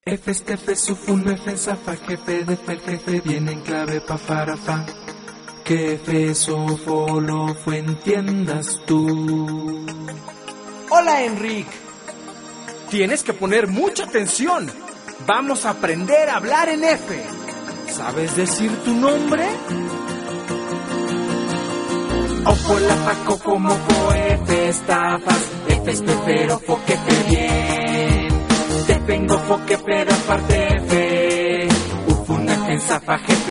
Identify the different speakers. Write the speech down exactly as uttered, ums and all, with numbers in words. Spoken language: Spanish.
Speaker 1: F, este, F, sufun, F, zafa, jefe, de fe, el jefe, viene en clave, pa, para, fa. Que F, sofo, lo fue, entiendas tú.
Speaker 2: Hola, Enrique. Tienes que poner mucha atención. Vamos a aprender a hablar en F. ¿Sabes decir tu nombre?
Speaker 1: Ofo, la, fa, coco, moco, F, estafas, F, espefero, fo, que fe, bien. Te vengo, fo, que pero aparte F. Ufuna, en zafa, jefe.